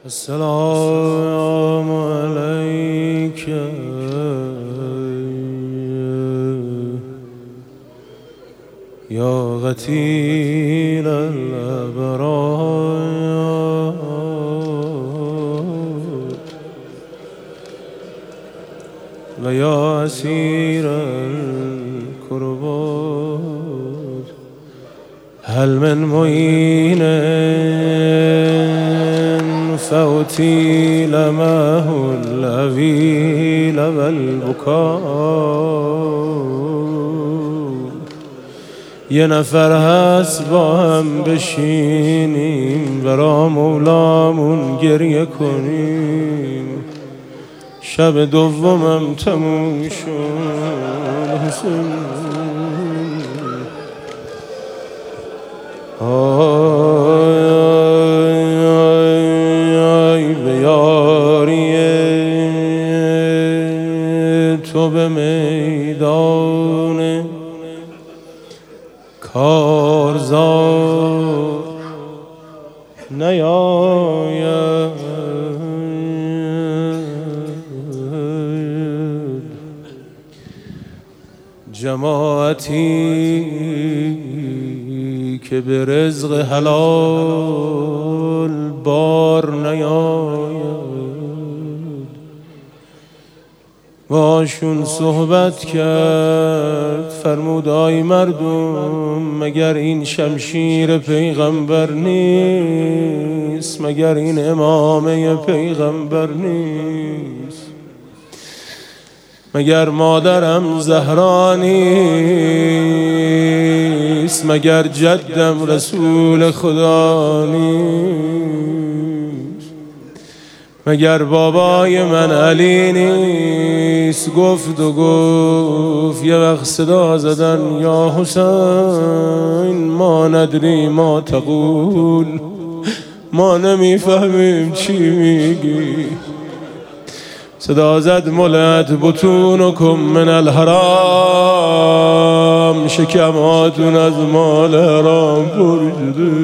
السلام عليك يا غتيل الأبرار ويا أسير الكربات هل من معين فأطيل معه الأويل والبكاء یه نفر هست با هم بشینیم برا مولامون گریه کنیم شب دومم تموم شد حسین آی به یاری تو به میدان کارزار نیاید جماعتی که به رزق حلال بار نیاید باشون صحبت کرد فرمود آی مردم مگر این شمشیر پیغمبر نیست مگر این امامه پیغمبر نیست مگر مادرم زهرا نیست مگر جدم رسول خدا نیست مگر بابای من علی نیست گفت یه وقت صدا زدن یا حسین ما ندری ما تقول ما نمیفهمیم چی میگی صدا زد ملت بطونکم من الحرام شکماتون از مال حرام پر شده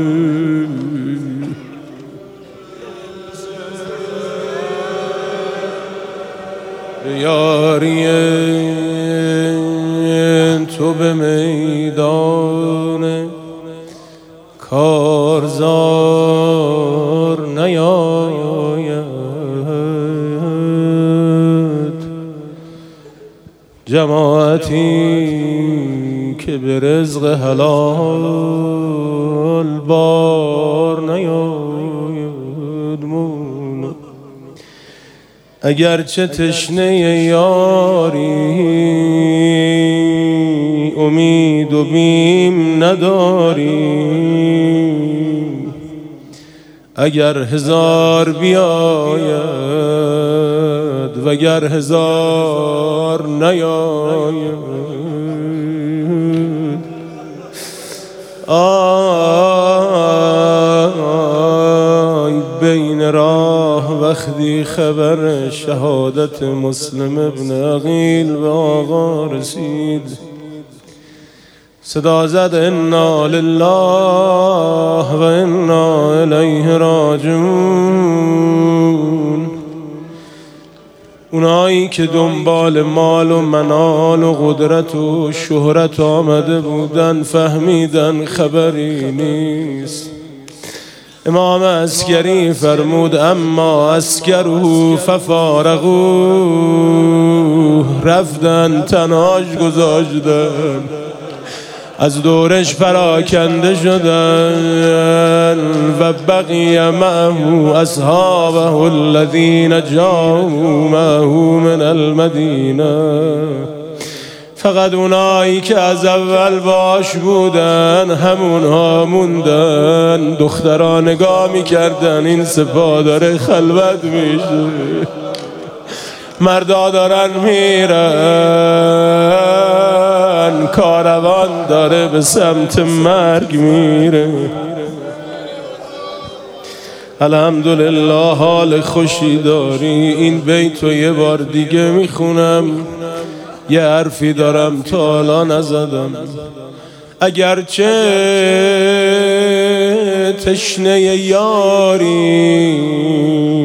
یاری تو به میدان کارزار نیاید جماعتی که به رزق حلال بار نیاید مولا اگرچه تشنه یاری امید و بیم نداری اگر هزار بیاید وگر هزار نیاید آی بین راه وقتی خبر شهادت مسلم ابن عقیل به آقا رسید صدا زد انا لله و انا الیه راجعون اونایی که دنبال مال و منال و قدرت و شهرت آمده بودن فهمیدن خبری نیست امام عسکری فرمود اما عسکرو ففارقو رفتن تناش گذاشتن از دورش پراکنده شدن و بقی معه اصحابه الذین جاءوا معه من المدینه فقط اونایی که از اول باش بودن همونها موندن دخترها نگاه میکردن این سپاه داره خلوت میشه مردا دارن میرن کاروان داره به سمت مرگ میره الحمدلله حال خوشی داری این بیتو یه بار دیگه میخونم یه حرفی دارم تا حالا نزدم اگرچه تشنه یاری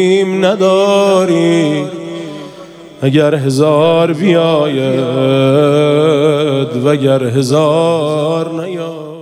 کنیم نداری، اگر هزار بیاید وگر هزار نیاید.